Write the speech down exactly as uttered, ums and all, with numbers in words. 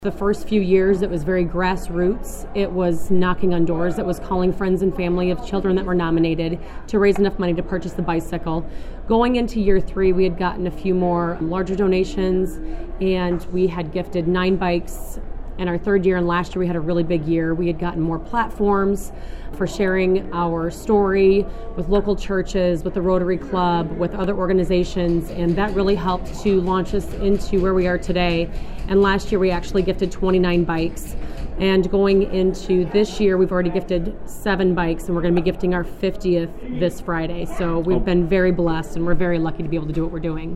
The first few years, it was very grassroots. It was knocking on doors. It was calling friends and family of children that were nominated to raise enough money to purchase the bicycle. Going into year three, we had gotten a few more larger donations, and we had gifted nine bikes. In our third year and last year, we had a really big year. We had gotten more platforms for sharing our story with local churches, with the Rotary Club, with other organizations, and that really helped to launch us into where we are today. And last year, we actually gifted twenty-nine bikes. And going into this year, we've already gifted seven bikes, and we're going to be gifting our fiftieth this Friday. So we've Oh. been very blessed, and we're very lucky to be able to do what we're doing.